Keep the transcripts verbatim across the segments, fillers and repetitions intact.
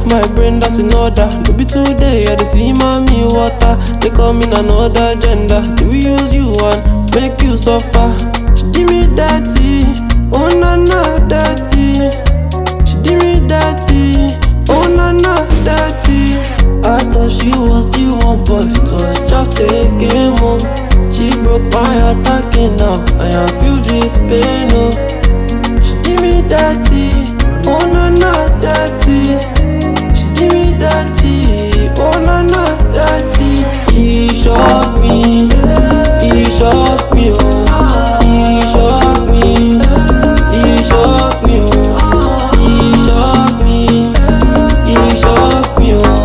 my brain, that's in order. No be today, I dey see mommy water. They come in another gender. Do we use you and make you suffer? She give me dirty, oh na na dirty. She give me dirty, oh na na dirty. I thought she was the one, but it was just a game on. She broke my attacking now, I am feel this pain, oh. She give me dirty, oh na na dirty. She give me dirty, oh na na dirty. He shocked me, he shocked me, oh. He shocked me, he shocked me, oh. He shocked me, he shocked me, oh.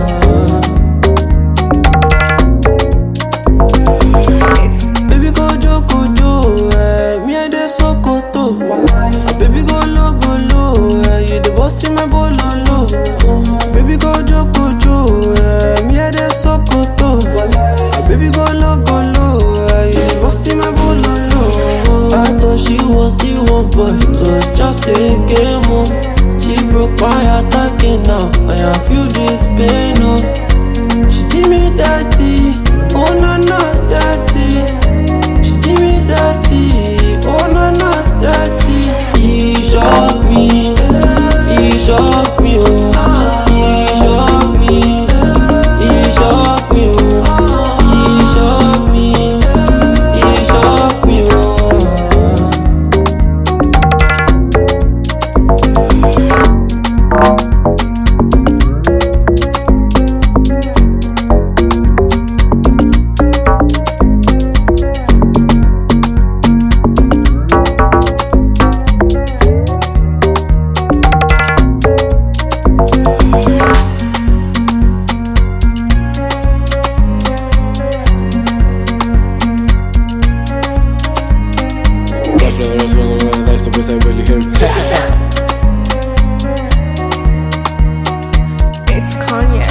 Baby go jo go jo, eh. Me I dey sokoto. Baby go low go low, eh. You dey bust in my bololo. Baby go jo go jo, eh. Me I dey sokoto. Baby go low go low, eh. You dey bust in my bololo. I thought she was the one, but it was just a game, oh. She broke my attacking now, I feel this pain, oh. She give me dirty, oh na na dirty. She give me dirty, oh na na dirty. He shocked me, he shocked me, oh. He shocked me, he shocked me, oh. He shocked me, he shocked me, oh. That's the best I really him. It's Kanye.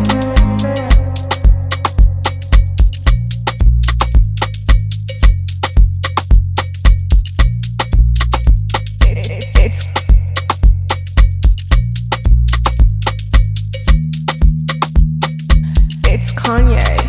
It's It's Kanye.